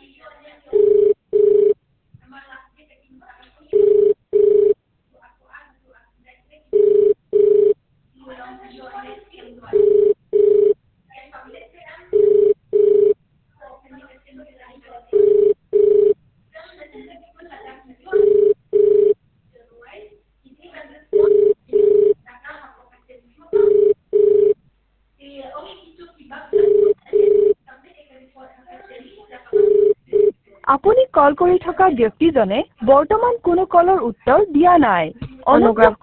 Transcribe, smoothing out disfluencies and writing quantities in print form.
আপুনি কল কৰি থকা ব্যক্তিজনে বৰ্তমান কোনো কলৰ উত্তৰ দিয়া নাই। অনুগ্ৰহ